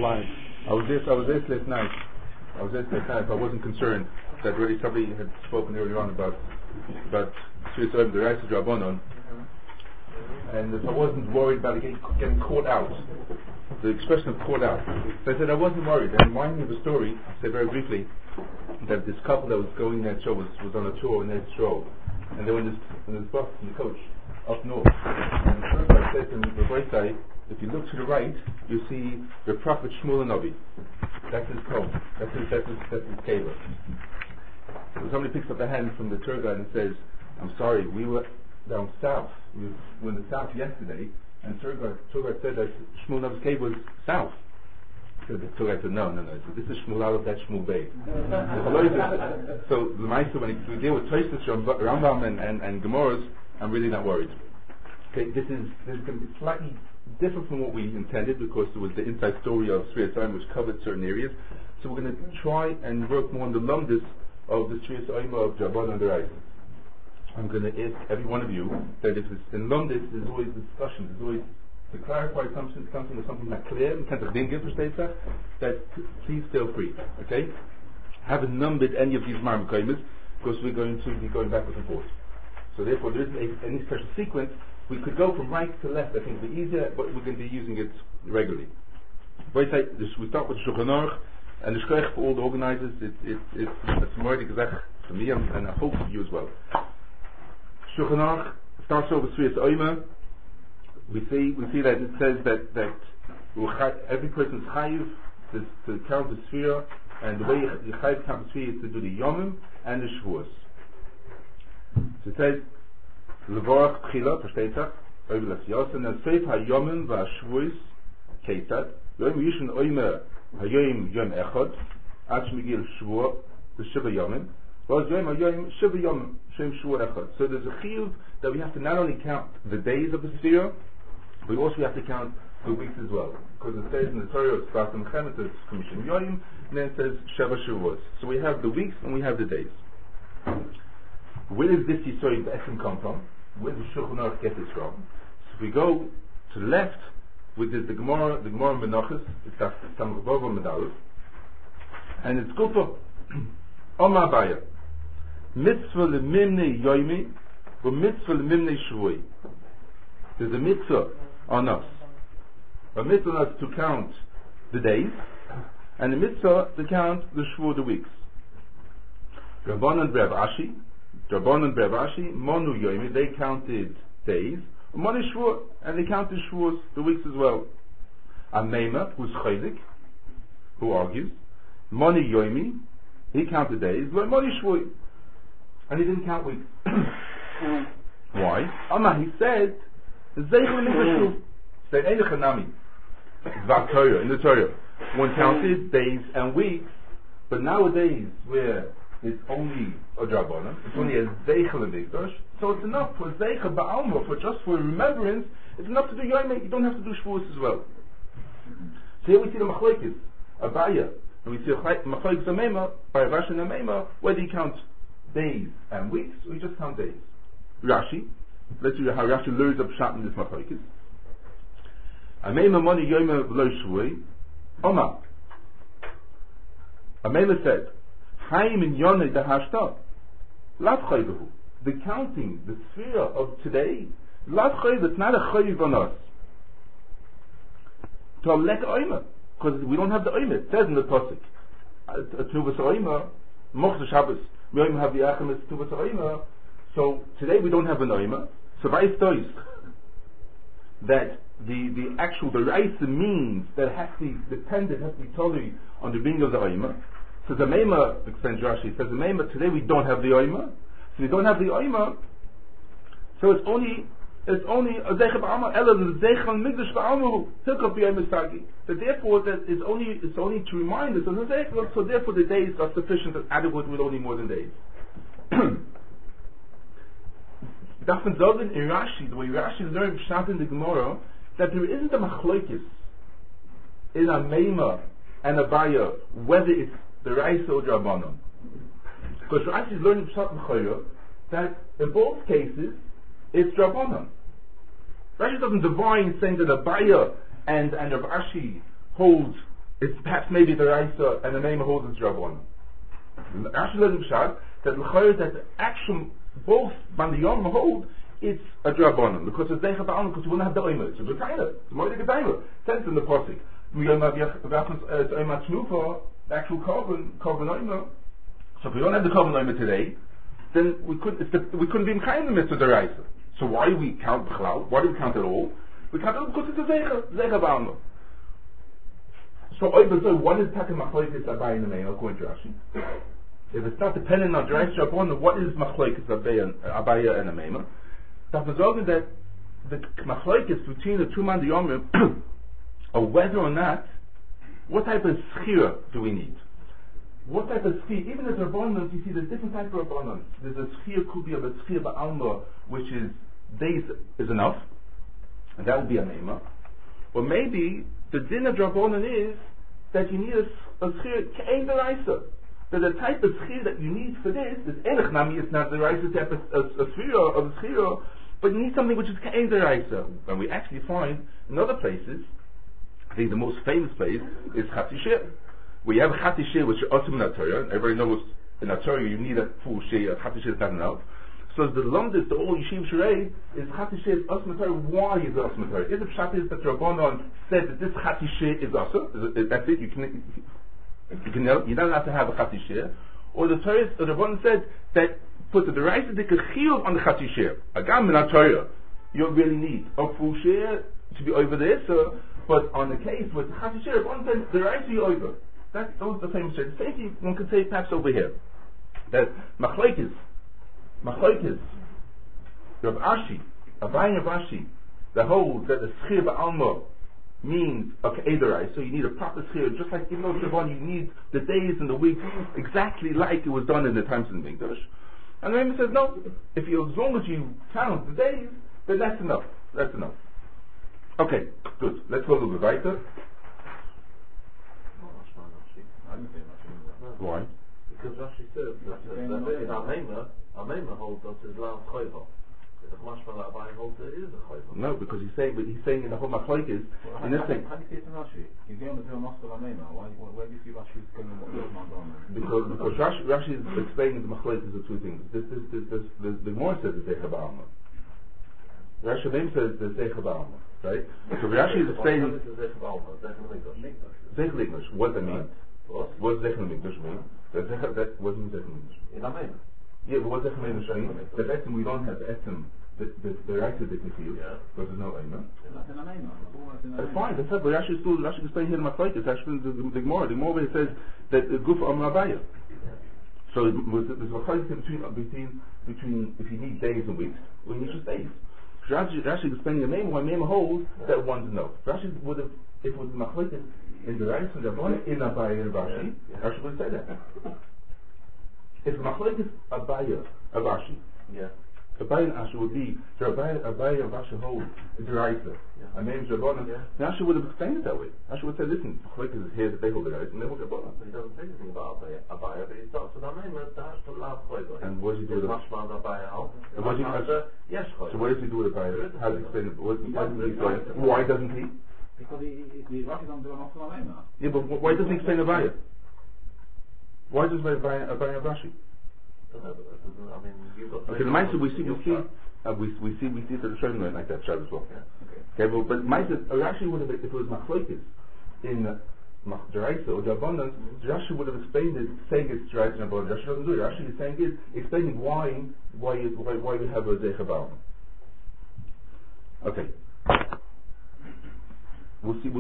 line. I was there last night. But I wasn't concerned that really somebody had spoken earlier on about Sfiyas the Reisa Drabonon, and if I wasn't worried about it getting caught out, the expression of caught out. So I said I wasn't worried. And reminding me of a story, I'll say very briefly, that this couple that was going that show was on a tour in their stroll, and they were in this bus in the coach up north. And the first I said to him, the right side, if you look to the right, you see the prophet Shmuel Navi. That's his home. That's his cave. So somebody picks up a hand from the tour guide and says, "I'm sorry, we were down south. We were in the south yesterday, and the tour guide said that Shmuel Navi's cave was south." So the tour guide said, "No. So this is Shmuel Aleph, that's Shmuel Bay." So the Meister, when we deal with Tosfos, Rambam, and Gemaras, I'm really not worried. Okay, this is going to be slightly different from what we intended, because there was the inside story of Sfiyas Oyma which covered certain areas. So we're going to try and work more on the lumdus of the Sfiyas Oyma of Jabal and the Reisa. I'm going to ask every one of you that if it's in lumdus, there's always discussion, there's always to clarify something or something not clear, in terms of being versteht that please feel free, okay? Haven't numbered any of these marmakaimas, because we're going to be going backwards and forwards. So therefore there isn't any special sequence. We could go from right to left, I think it'd be easier, but we're going to be using it regularly. We start with the Shulchan Aruch, and the Shkoyach for all the organizers, it's more exact for me, and I hope for you as well. Shulchan Aruch starts off with Sfiyas Oyma. We see that it says that every person's chayiv to count the sphere, and the way you chayiv count the sphere is to do the yomim and the shvuos. So it says, Levorach Pchila, versteht sich, Oivel Asyasen, and Seif HaYomim VaShvuos Ketzad, Yom Yishon Oymer HaYom Yom Echad, Ad Shmigil Shvuo, the Shiva Yomim, Vaz Yom HaYom Shiva Yomim, Shem Shvuo Echad. So there's a chiyuv that we have to not only count the days of the sphere, we also have to count the weeks as well. Because it says in the Torah, it's Bas Mechemet, it's Commission Yoyim, and then it says Sheva Shavuos. So we have the weeks and we have the days. Where does this Yisoid Esim come from? Where does Shulchan Aruch get this from? So if we go to the left, with the Gemara Menachos, it's Samach Bava Medalus, and it's Gufa Oma Baya, Mitzvah Lemimnei Yoimi, or Mitzvah Lemimnei Shvui. There's a mitzvah on us. A mitzvah on us to count the days, and a mitzvah to count the Shvu, the weeks. Rabbanan Rav Ashi, Monu Yoimi, they counted days, Monu Shvu, and they counted Shvuos, the weeks as well. Ameima, who's Chaylik, who argues, Monu Yoimi, he counted days, but Monu Shvu, and he didn't count weeks. Why? He said, Zeichel Mikashuv, said Eidechanami, in the Torah, one counted days and weeks, but nowadays, where it's only a drabonon, it's only a zeichel mikdash, so it's enough for zeichel ba'alma, for remembrance, it's enough to do yoyim, you don't have to do shvuos as well. So here we see the machlokes, Abaya, and we see machlokes Ameima, by Rashi and Ameima, whether you count days and weeks, or you just count days. Rashi, let's see how Rashi learns up shot in this machlokes. Ameima moni yoyim v'lo shvui, Oma. Ameima said, the counting, the sphere of today, it's not a chayiv on us. Because we don't have the oimer. It says in the pasuk, Tnuvas oimer, Mochz Shabbos, Yoim Haviyachem is Tnuvas oimer. So today we don't have an oimer. So Vais Tois, that the actual, the Raisa means that has to be dependent, has to be totally on the being of the oimer. So the Meima, explains Rashi, says the Meima, today we don't have the Oima. So we don't have the Oima, so it's only a Zeichel Ba'alma, Ela, the Zeichel Migdash Ba'almahu, Hilkot B'yom Misagi. So therefore, that it's only to remind us of the Zeichel, so therefore the days are sufficient and adequate, we don't need more than days. Dafin Zogan in Rashi, the way Rashi learned Pshat in the Gemara, that there isn't a machlokes in a Meima and a Baya, whether it's the Reisa or Drabanon. Because Rashi is learning Pshat M'chayah that in both cases it's Drabanon. Rashi doesn't divine saying that Abaya and Rav Ashi holds It's perhaps maybe the Raisa and the name holds it's Rabbanon. Rashi learned Pshat that the action both Bandiyom hold it's a Rabbanon because it's Zeicha Ba'alma because we wouldn't have the Omer. It's a good Taina. It's a Moedik Daima. Sense in the Posik. It's Omer Tnufa, the actual Korban Omer. So if we don't have the Korban Omer today, then we couldn't be in kind of the mitzvah deraisa. So why do we count B'chlal? Why do we count it all? We count it all because it's a Zeicha Ba'alma. So what is Taka Machlokes Abai and Ameim according to Rashi? If it's not dependent on Deraisa Rabbanon, what is Machlokes Abai and Ameim? That was argued that the Machlokes between the two man the Yomim or whether or not, what type of schira do we need? What type of schir? Even as Rabbanon, you see there's different types of Rabbanon. There's a schir could be of a schir ba'alma, which is days is enough, and that would be a meima. Or maybe the din of Rabbanon is that you need a schir ke'ein deraisa. That the type of schir that you need for this is enech nami. It's not deraisa type of a schira of a schira, but you need something which is ke'ein deraisa. And we actually find in other places. I think the most famous place is Chatzi Shir. We have a Chatzi Shir which is Osim in Torah. Everybody knows in Torah you need a full Shir. Chatzi Shir is not enough. So the longest, the old Yeshiv Shirei is Chatzi Shir is Osim in Torah. Why is it Osim in Torah? Is it Pshat is that Rabbanon said that this Chatzi Shir is Osim? That's it. You don't have to have a Chatzi Shir. Or the Rabbanon said that put the Deraisa Dik a Chiyuv on the Chatzi Shir. Agam in Torah you don't really need a full Shir to be over there. So. But on the case with Chatzi Shir, one says the right to over. Those are the famous shir. The same thing one could say perhaps over here. That Machlokes, Rav Ashi, Abai Rav Ashi, the whole that the schir ba'alma means a ke'ederai. So you need a proper schir, just like even though Shabbat you need the days and the weeks exactly like it was done in the times in the Mikdash. And the Rebbe says no. As long as you count the days, then that's enough. That's enough. Okay, good. Let's go a little bit weiter. Why? Because Rashi says that in Ameima holds that is Lav Choyva. If Mashma Abai holds it is a Choyva. No, because he's saying in the whole Machlokes, in this thing. How do you see it in Rashi? You're going to do a Moscow Ameima. Where do you see Rashi's going to what Because Rashi is explaining the Machlokes of two things. The more says the Zeicha Ba'alma. Rashi then says the Zeicha Ba'alma. Right? So Rashi is explaining Zeicha Mikdash. What does that mean? What does Zeicha Mikdash mean? That wasn't Zeicha Mikdash. In Ameima. Yeah, but what Zeicha Mikdash mean? That Etzim we don't have Etzim. The right to Diknifiyu, because there's no Eimah. That's fine. That's it. But Rashi is explaining here in Machlokes. Actually, the Gemara. The Gemara says that the Guf Amar Abaya. So there's Machlokes between if you need days and weeks, or you need just days. Rashi is explaining the name why Mema holds that one's no. Rashi would have, if it was Machlokes in the Reis and Rabbanon in Abaya and Rashi, Rashi would have said that. If Machlokes Abaya of Rashi, Abaya and Rashi would be so Abaya and Rashi hold the Reis, and maybe Rabbanon. Rashi would have explained it that way. Rashi would say, listen, Machlokes is here that they hold the Reis and they hold Rabbanon. But he doesn't say anything about Abaya, but he starts with Ameima. That's the Lav Choyva. And what does he do with Mashma Abaya out? Yes, so what does he do with Abaya? How does he explain it? Why doesn't he? Because Rashi doesn't do a Moscow Ameima. Yeah, but why doesn't he explain Abaya? Why does Abaya and Rashi? I mean, you've got. Okay, the Ma'aser we see that the Shlomo like that shot as well. Okay, but Ma'aser Rashi would have, if it was Machlokes in Deraisa or Rabbanon, Rashi would have explained it, saying it's Deraisa and Rabbanon. Rashi doesn't do it. Rashi is saying it, explaining why we have a Zeicha Ba'alma. Okay. We'll see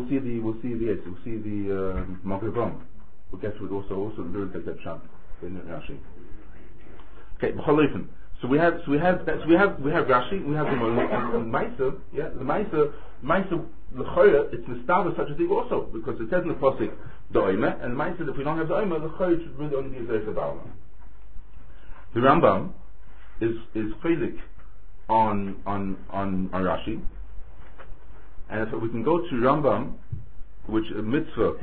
the Maghribam. We'll get to it also during that shot in Rashi. Okay, so we have Rashi, we have the Ma'aser, the Ma'aser l'chayra, it's Nistava such a thing also, because it says in the Pasuk the Oimeh, and the Ma'aser if we don't have the Oimeh, the l'chayra should really only be a Zeicha Ba'alma. The Rambam is chaylik on Rashi, and if we can go to Rambam, which mitzvah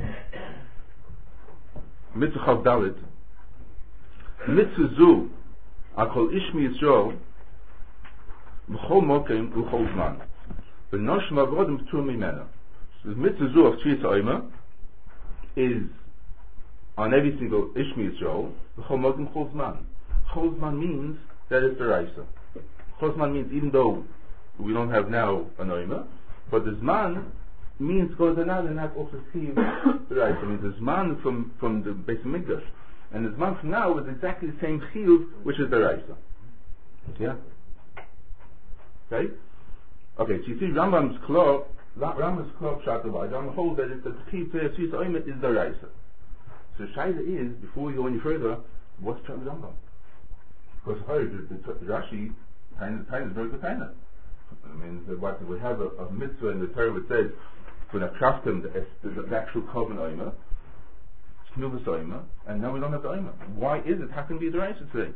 Chav Dalet, mitzvah zu Akol Ishmi Yisrael B'chol Mokem U'chol Zman V'noshim Avodim P'tur Mimena. So the mitzvah zu of Tzias Oimah is on every single Ishmi Yisrael, the Chol Modim Chol Zman. Chol Zman means that it's the Raisa. Chol Zman means even though we don't have now an Oima, but the Zman means goes another and that also sees the Raisa. I mean the Zman from the Beis Mikdash and the Zman from now is exactly the same Chiyuv which is the Raisa. Yeah? Okay? Okay, so you see Rambam's Klor Pshatavai, Rambam holds that it's the Chiyuv to Suyas Oimet is the Raisa. So the Shaila is, before we go any further, what's Pshat Rambam? Because the Rashi Taina is very good Taina. I mean, we have a mitzvah in the Torah which says, for the kraftim, the actual Koven Oimer, Snuvas Oimer, and now we don't have the Oimer. Why is it? How can it be the Raisa today?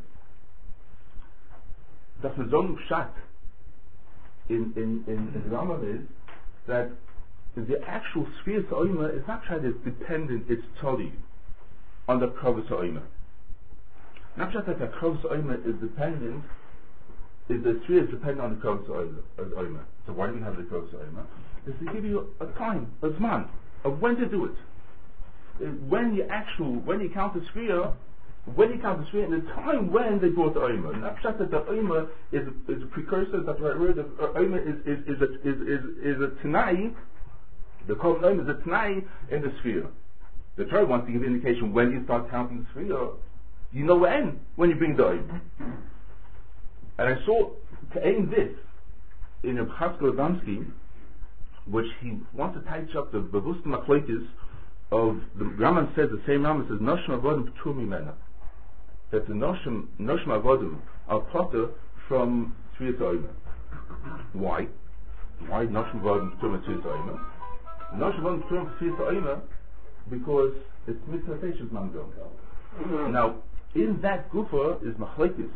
The Chazon Pshat in the Rambam is that the actual sphere Oimer is not Pshat, it's dependent, it's totally on the Krovas Oimer. Not just that the Krovas Oimer is dependent, is the sphere is dependent on the Krovas Oimer. So why do we have the Krovas Oimer? Is to give you a time, a Zman, of when to do it. When you count the sphere, and the time when they brought the Oimer. Not just that the Oimer is a precursor, that's the right word, the Oimer is a Tanai, the Krovas Oimer is a Tanai in the sphere. The Torah wants to give you an indication when you start counting the sphere. You know when you bring the Oimer. And I saw, to aim this, in a Chaskol Adamski, which he wants to touch up the Bavus Machlokes of, the Rambam says, the same Rambam says, Noshim Avodim P'tur Mimena. That the Noshim Avodim are potter from Tzviyas Oimer. Why? Why Noshim Avodim P'tur from Tzviyas Oimer? Noshim Avodim P'tur from Tzviyas Oimer because it's Mitzvah Teishes Mangom. Now, in that Gufa is Machlokes.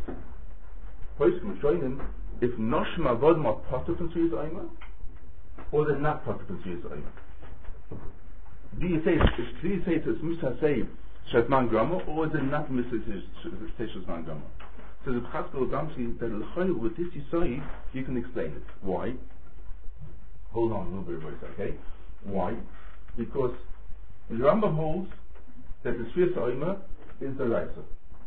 If Noshim Avodim are potter from Tzviyas Oimer, or they're not potter from Tzviyas Oimer. Do you say it's Mitzvah Say Shetman Grama, or is it not Mitzvah Say Shetman Grama? So the Chaskol Adamski that L'chayil with this Yisai, you can explain it. Why? Hold on a little bit, okay? Why? Because the Rambam holds that the Tzviyas Oimer is the Raisa.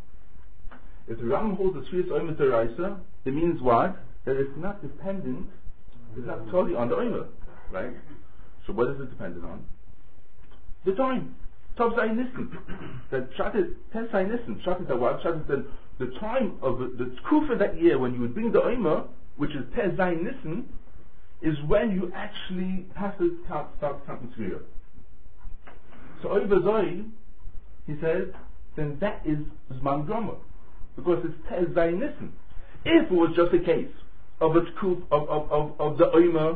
If the Rambam holds the Tzviyas Oimer is the Raisa, it means what? That it's not dependent, it's not totally on the Oimer, right? So what is it dependent on? The time. Tov Zayin Nissen. That Pshat is Tes Zayin Nissen. Pshat is the what? Pshat is the time of the Kufa that year when you would bring the Oimer, which is Tes Zayin Nissen, is when you actually have to start counting Tzviyah. So Oiver Zoi, he says, then that is Zman Grama. Because it's Tes Zayin Nissen. If it was just a case of the Oimer,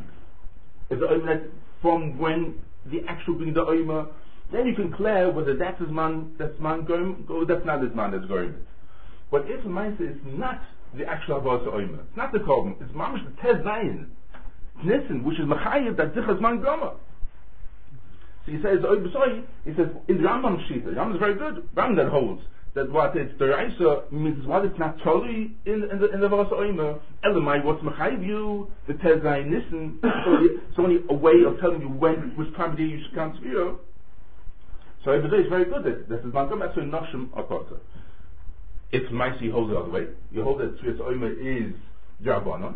that from when the actual being the Oimer, then you can clear whether that's man going or that's not his man that's going. But if the mindset is not the actual Avos Oimer, it's not the Korban, it's mamish the Tes Zayin Nissen, which is Machayev that Zichas Man Grama. So he says, he says, in the Rambam Shita, Rambam is very good, Rambam that holds that what it's the Raisa means what it's not totally in the Avos Oimer, Elamai, what's Machayev you, the Tes Zayin Nissen, so only a way of telling you which time of day you should count Tzviyah. So every day is very good that this is Makom, that's why Noshim are potter. If Maisi holds the other way, you hold that Tzviyas Oimer is Jarbonon.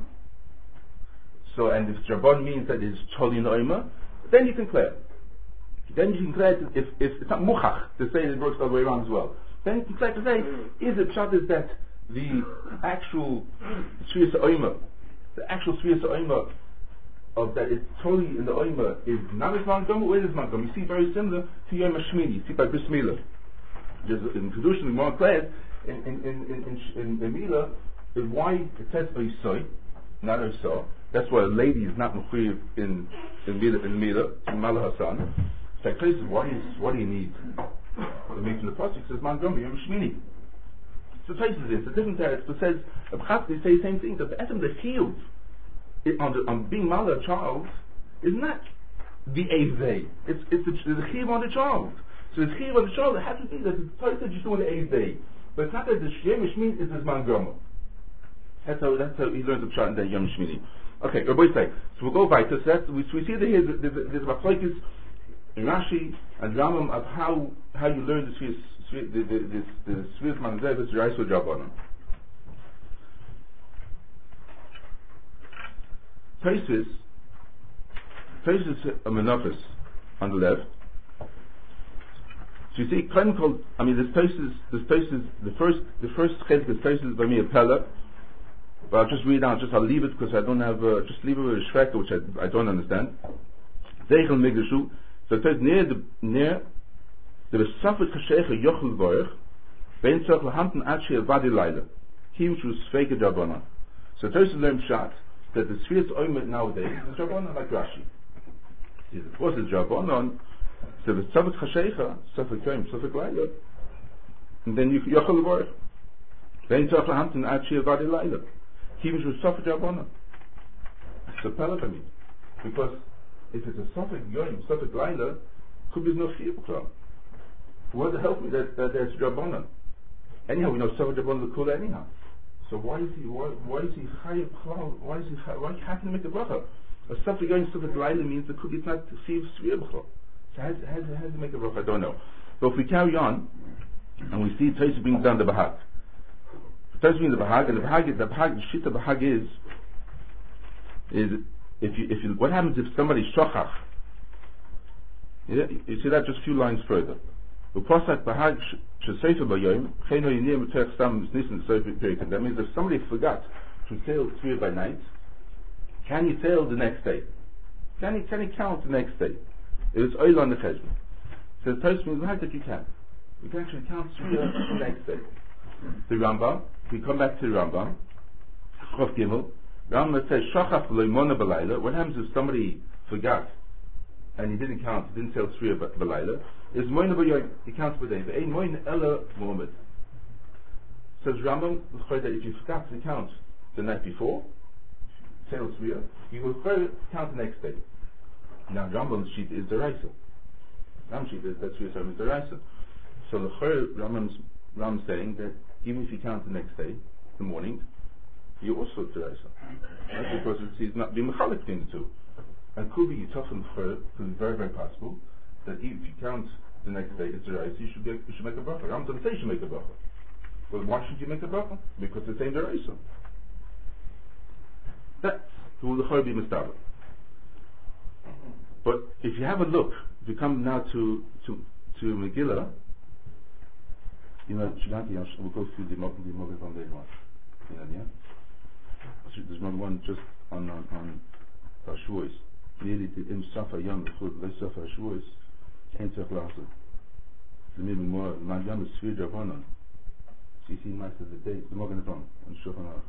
So, and if Jarbonon means that it's totally in the Oimer, then you can clear. Then you can clear if it's not Muchach to say it works the other way around as well. Then you can clear to say, is it Pshat is that the actual Tzviyas Oimer, the actual Tzviyas Oimer of that is totally in the Oimer is not as Zman Grama, or is Zman Grama? You see very similar to Yom HaShmini. You see by Bris Milah. There's in Kedushin in one class in Milah, why it says Oisoi, not Oisoi. That's why a lady is not mechuyev in Milah, in Malah Hassan. So I says, what do you need? The meat from the pasuk says Zman Grama, Yom HaShmini. So traces this. It's a different text, but says they say the same thing. That the Etam the Chiyuv on being mother a child is not the Eivei. It's the Chiyuv on the child. So the Chiyuv on the child, it has to be that the Torah said you're doing the Eivei. But it's not that the Yom HaShmini is the Zman Grama. That's how he learns the Pshat in the Yom HaShmini. Okay, Rabbi say. So we'll go weiter. So we see that there's a Machlokes in Rashi and Rambam of how you learn the Svias Manzevis Raiso Drabonon. Taisis a Menachos on the left. So you see, there's places. The first chelik is places by me a pella. But I'll just read out. I'll leave it because I don't have. Just leave it with a shrekka, which I don't understand. Zeichel Migdashu. So it says near the Safet Kashecha Yochel Boich, Ben Tzach Lahamten Achi Avadi Laila, Kim Shu Sveike Drabonon. So it says learn Pshat that the Sfias Oimet nowadays is Drabonon like Rashi. Of course it's Drabonon. So the Safet Kashecha, Safet Kaim, Safet Laila, and then Yochel Boich, Ben Tzach Lahamten Achi Avadi Laila, Kim Shu Safet Drabonon. It's a pellet because if it's a Safek Yoim, Safek Laila, could be no fear b'klal. What to help me that there's Drabonon? Anyhow, we know Safek Drabonon the Kula anyhow. So why is he Chayiv B'klal? Why can't he make a bracha? A Safek Yoim, Safek Laila means the Kula is not fear b'klal. So how does he make a bracha? I don't know. So if we carry on and we see Taisa brings down the Bahag. Taisa brings the Bahag, and the Shita Bahag is if you what happens if somebody shochach? You see that just a few lines further. That means if somebody forgot to sail Tzvir by night, can you sail the next day? Can you count the next day? It's oil on the cheshbon. So the Tosfos means that you can. You can actually count Tzvir the next day. The Rambam, we come back to the Rambam, Chof Gimel. Rambam says shachach v'loimona b'layla. What happens if somebody forgot and he didn't count, he didn't say Tzvir b'layla? Is moina b'yoyim, he counts per day. V'ein moina ella Muhammad. Says Rambam that if you forgot to count the night before, say Tzvir, you will count the next day. Now Rambam's sheet is the Raisa. Rambam's sheet is that Tzvir is the Raisa. So the Rambam's saying that even if you count the next day, the morning, you also Teresa. That's because it's not being mechalik between the two. And could be Yitzof and Chur, because it's very, very possible that if you count the next day it's Teresa, you should make a bracha. Ram doesn't say you should make a bracha. Well, why should you make a bracha? Because it's the same Teresa. That's who the Chur be mistabel. But if you have a look, if you come now to Megillah, we'll go through the Mogad on day one. There's one just on Shavuos. Nearly to Im Safa Yom L'chud L'Safa Shavuos. Ein Tzach L'Aseh. The Mimim Moed Man Yom is Tzvir Drabonon. So you see the Master of the day, the Mogan Adon on Shulchan Aruch.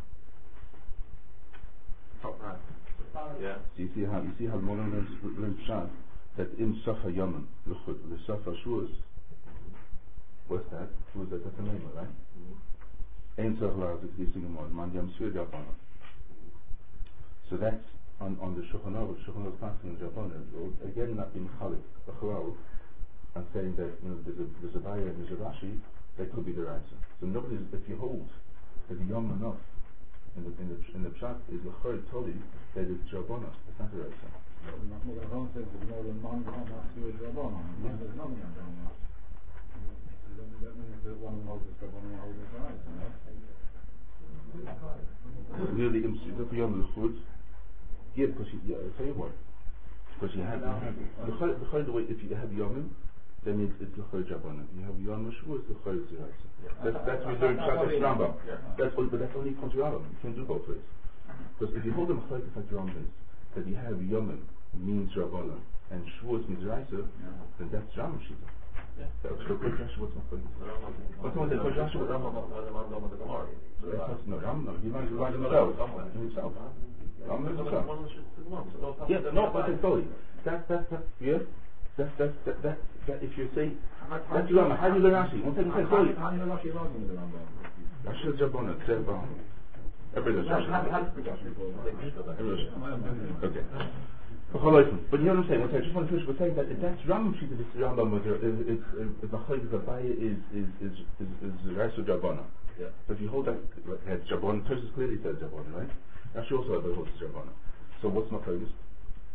Top right. Yeah. So you see how the Mogan learns Pshat that Im Safa Yom L'chud L'Safa Shavuos. What's that? Who's that? That's the name, right? Ein Tzach L'Aseh K'dising Moed Man Yom Tzvir Drabonon. So that's on the Shulchan Aruch. Shulchan Aruch passing in Japan. Again, not being chalik, a chalal, and saying that there's a Baya and there's a Rashi, that could be the answer. So nobody, if you hold that the Yom enough in the Pshat is the Chor Toli, that it's Jabbana. It's not the answer. Really, Yom L'chud. Yeah, because I'll tell you what. Because you have the way, if you have Yomim, then it's L'chor Jabbana. You have Yom Shavuos, it's L'chor Zeraisa. That's we learned Shabbos Rambam. But that's only comes to Rambam. You can't do both ways. Because if you hold them L'chor like Rambam is, that you have Yomim means Rabbana and Shavuos means Zeraisa, then that's Rambam Shita. Yeah. That's the good question. What's my point? What's my point? No, Rambam. He might rely himself. Yeah, no, but it's totally. That's yeah. That if you say that's Rambam, how do you learn Rashi? One second, sorry. How do you learn Rashi? Rashi is Jabbana, Zerba. Everybody knows Rashi. Okay. But you know what I'm saying? I just want to finish by saying that if that's Rambam sheet, if it's Rambam, it's a chayv Abaya is Raisa Jabbana. Yeah. But if you hold that as Jabbana, Tosfos clearly says Jabbana, right? Rashi also holds Jabbana. So what's my focus?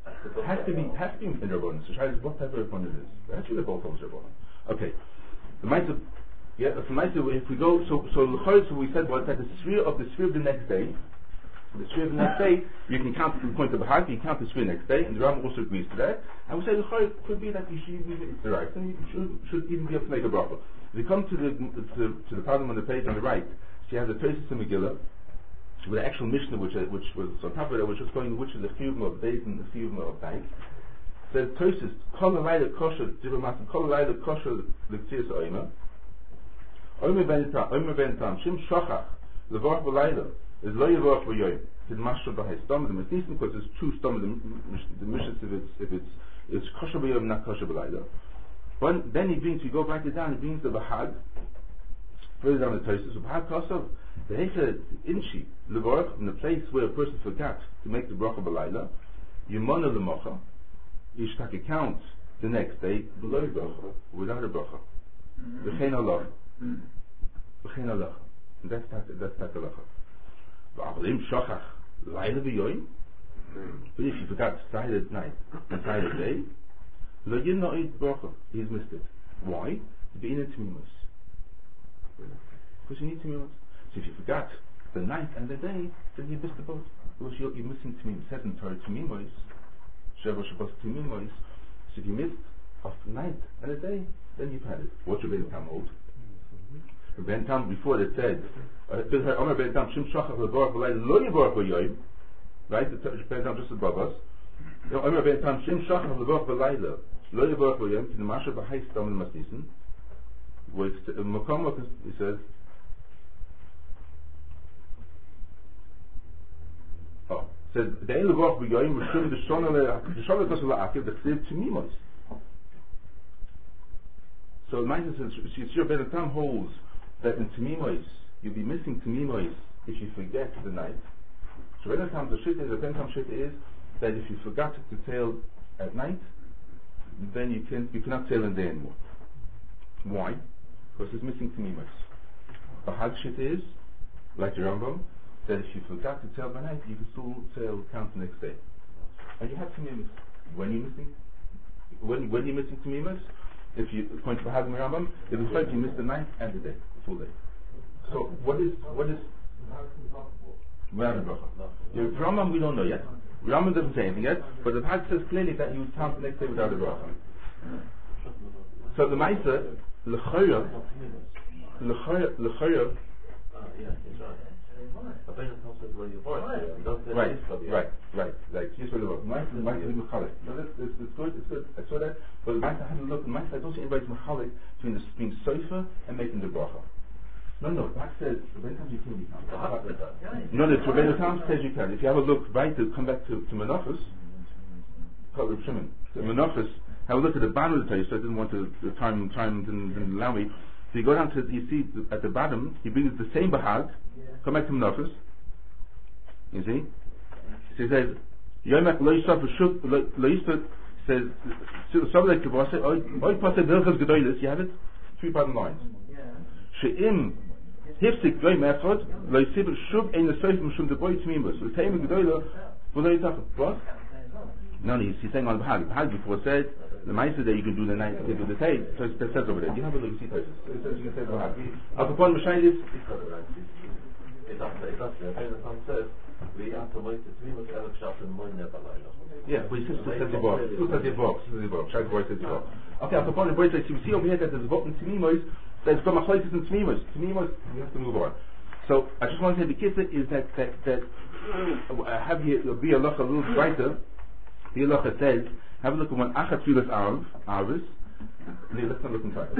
It has to be in Rabbanon. So what type of Rabbanon it is? Actually, they're both Rabbanon. Okay. The Maisa, if we go, so we said that the sphere of the next day, you can count from the point of Bahag, you can count the sphere next day, and the Rambam also agrees to that. And we say the Chayr could be that it's the right, and you should even be able to make a bracha. If you come to the problem on the page on the right, so you have the Tosis and Megillah, with the actual Mishnah which was on top of it, which was going which is the Chiyuvim of days and the Chiyuvim of night. Says Tosis, Kol Halayla Kosher, Divramasim, Kol Halayla Kosher, L'Ktzias Oima. Omer ben Tam, Shim Shochach, Levorach V'Layla, is Lo Yevorach V'Yoyim. It's Mashra B'Hai Stom of them. It's decent because it's true Stom of the Mishnah if it's Kosher V'Yoyim, not Kosher V'Layla. But then you go back down, he brings the Bahag, further down the Tosis, Bahag Kosov, the Hecha Inchi, Levorach, in the place where a person forgot to make the Bracha B'Layla, Yimona L'Mocha, you should take account the next day, below Bracha, without a Bracha. V'chein Allah. V'chein Allah. That's halacha. V'avolim shochach layla v'yoyim. But if you forgot to say it at night and say it at day, lo yin no eat bracha. He's missed it. Why? To be in a tmimus. Because you need tmimus. So if you forgot the night and the day, then you missed the boat. Because you're missing tmimus. It says in Torah tmimus, Sheva Shabbos tmimus. So if you missed of the night and the day, then you've had it. What's your Ben Tam hold? Ben Tam before it said, Omer Ben Tam Shim Shachach Levorach V'Layla Lo Yevorach V'Yoyim. Right? The Ben Tam just above us. Omer Ben Tam Shim Shachach Levorach V'Layla Lo Yevorach V'Yoyim. To the Masha B'Hai Stom and Masnisen. Where Makom he says, says the Ein Levorach V'Yoyim Rishum the Shona Kosel La'akiv the Chsiv Tmimos. So Maisa says, Shir Ben Tam holds that in Tmimois, you'll be missing Tmimois if you forget the night. So Ben Tam Shita is that if you forgot to tail at night, then you cannot tail in the day anymore. Why? Because it's missing Tmimois. Bahag Shita is, like the Rambam, that if you forgot to tail by night, you can still tail count the next day. And you have Tmimois. When you're missing Tmimois, if you point to Bahag and Rambam, it looks like you missed the night and the day, the full day. So what is Rambam? We don't know yet. Rambam doesn't say anything yet, but the Bahag says clearly that you count the next day without a bracha. So the Maisa l'chayra. Right. Like here's what it was. Might be mechalik. So it's good. I saw that. But the Maisa had a look. The Maisa I don't see anybody's mechalik between sofa and making the bracha. No. That says when times you can be count. No, the Rebbeinu Tam says you can. If you have a look right to come back to Menachos, called Reb Shimon. The Menachos. Have a look at the bottom of the page. So I didn't want to the time didn't allow me. So you go down to you see at the bottom he brings the same Bahag. Come back to Menachos. You see? So he says, Yomek lo yisaf v'shuk lo yisaf says something like Kavose oy pased hilchos gedolos. You have it? 3 bottom lines. She'im hifsik goy mechod lo yisif shuk ein lesoif mishum deboy tmimos v'teim gedolo v'lo yitachot. What? No, he's saying on Bahag. Bahag before said the Maisa that you can do the night, you can do the day. So it says over there. You have a look. You see Tosis. It says you can say Bahag. Upon Mashayis. Yeah, but he says the box. Okay, after point the boy says, you see over here that there's a vote in Tmimos, there's got Machlokes in Tmimos. Tmimos, we have to move on. So I just want to say the kitzah is that I have here the Bialocha a little brighter. Bialocha says, have a look at one Achat Filas Arvis. Let's not look inside.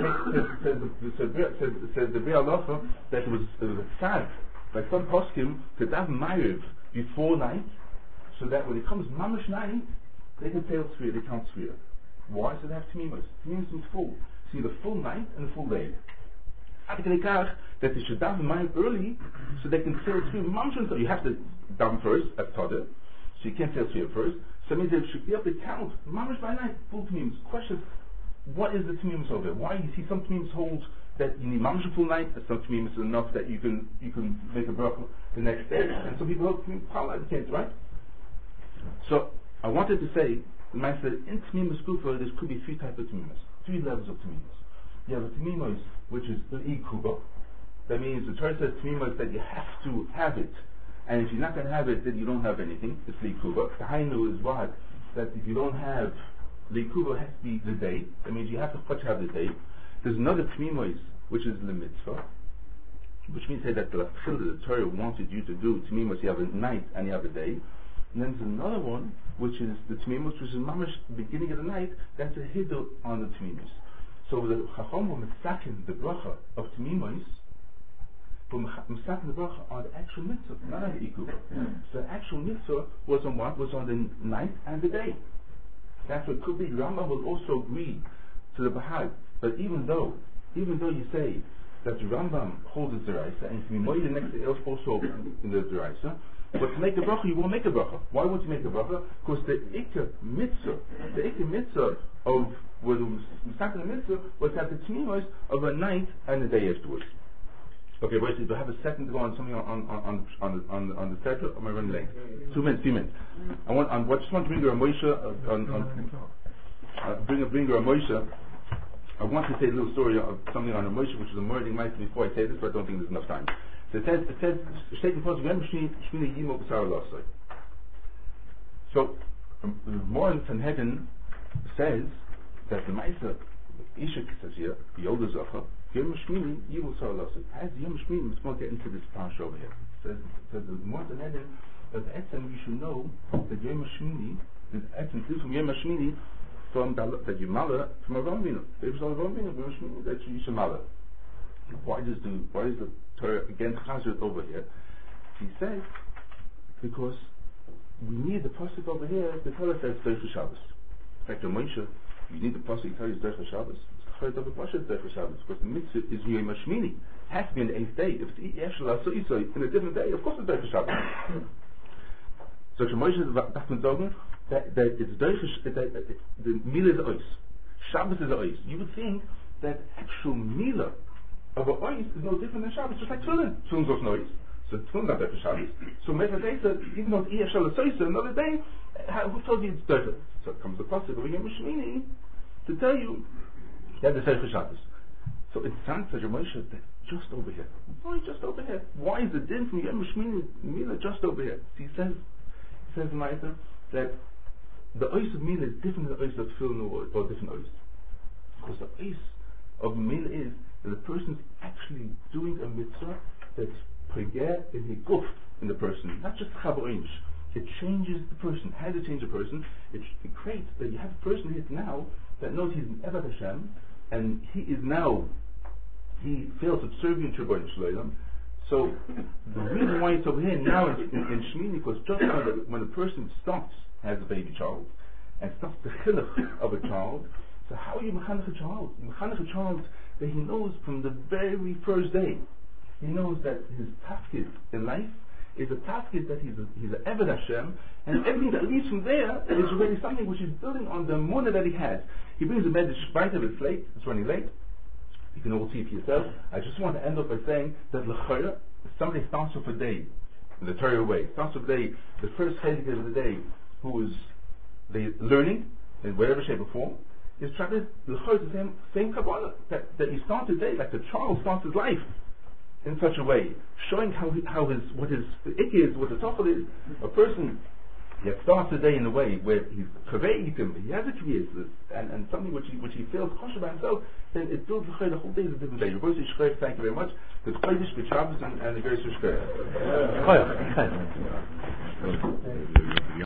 Says the Bialocha that it was sad. Like some poskim to daven Ma'ariv before night, so that when it comes mamish night, they can tail sphere, they count sphere. Why? So they have tmimos. Tmimos means full. See the full night and the full day. That they should daven Ma'ariv early, so they can tail sphere mamish. You have to daven first at Todah, so you can't tail sphere first. So it means they should be able to count mamish by night, full tmimos. Question: what is the tmimos over there? Why you see some tmimos hold that you need mamish full night, and some tmimos is enough that you can make a bracha the next day, and some people hold tmimos can't, right? So I wanted to say, in Tmimus Gufa, there could be three types of Tmimus, three levels of Tmimus. You have a Tmimus, which is Kuba. That means the Torah says Tmimus that you have to have it. And if you're not going to have it, then you don't have anything. It's Kuba. The Hainu is what? That if you don't have Kuba, it has to be the day. That means you have to have the day. There's another Tmimus, which is the mitzvah, which means that the Torah wanted you to do Tmimus, you have a night and you have a day. And then there's another one, which is the Tmimus, which is mamash beginning of the night. That's a hiddur on the Tmimus. So the Chacham will misakin the bracha of Tmimus, will misakin the bracha on the actual mitzvah, not on the ikuba. So the actual mitzvah was on what? Was on the night and the day. That's what could be. Rambam will also agree to the Bahag. But even though you say that the Rambam holds the Deraisa, and if you the next day also in the Deraisa, but to make a bracha, you won't make a bracha. Why won't you make a bracha? Because the Ikka mitzvah of where the Mitzvah mitzvah was to have the Tmimus of a night and a day afterwards. Okay, wait, do I have a second to go on something on the Sefer? Am I running late? 2 minutes. I just want to bring you a Moshe bring you a Moshe. I want to say a little story of something on a Moshe, which is a murdering mice before I say this, but I don't think there's enough time. So it says, so Morris and Hagen says that the Meiser Ishak says here, the older Zacha, Yom Shmini Yimul Saralosai. As Yom Shmini, let's get into this parsha over here. Says the Morris and Hagen that Etzem you should know that Yom Shmini, that Etzem from Yom Shmini, from that you mother from a Romvino. It was on a Romvino, that you should mother. Why is the Torah against Chazir over here? He says because we need the pasuk over here to tell us that it's Derech Shabbos. In fact, Moshe, you need the pasuk to tell you it's Derech Shabbos. It's the Chayt of the pasuk is Derech Shabbos because the mitzvah is Yom Hashmini. It has to be on the 8th day. If it's Yeshua so Isai in a different day, of course it's Derech Shabbos. So Moshe dachten sagen that it's Derech that the Mila is Ois, Shabbos is Ois. You would think that actual Mila of a Ois is no different than Shabbos, just like Tefillin. Tefillin's of noise. So Tefillin not Derech Shabbos. So Moshe said, even though it's Yeshua so Isai another day, who told you it's Derech? So it comes the pasuk of Yom Hashmini to tell you that it's Derech Shabbos. So it sounds like Moshe that just over here. Why just over here? Why is the din from Yom Hashmini Mila just over here? He says in Ma'aser that the ois of Mila is different than the ois of Tefillin or different ois. Because the ois of Mila is that the person's actually doing a mitzvah that's preger in the guf in the person, not just chaboinch. It changes the person. How does it change a person? It creates that you have a person here now that knows he's an Eved Hashem, and he feels subservient to Rebbeinu Shalom. So the reason why it's over here now in Shmini, because just when a person has a baby child and starts the chinuch of a child, so how are you mechanech a child? You mechanech a child that he knows from the very first day. He knows that his tafkid in life is a tafkid that he's an Eved Hashem, and everything that leaves from there is already something which is building on the munah that he has. He brings a medrash right of it's late, it's running late. You can all see for yourself. I just want to end up by saying that l'chayra, somebody starts off a day in the Torah way. Starts off a day, the first chelik of the day, who is learning in whatever shape or form, is trying to l'chayra the same kabbalah that you start the day like the child starts his life in such a way, showing what his ik is, what the tofel is. A person that starts the day in a way where he's kave'itim, he has a kviyas, and something which he feels kosher by himself, then it builds the whole day is a different day. Thank you very much. The Kodesh, the Shabbos, and the Geras Shkoyach.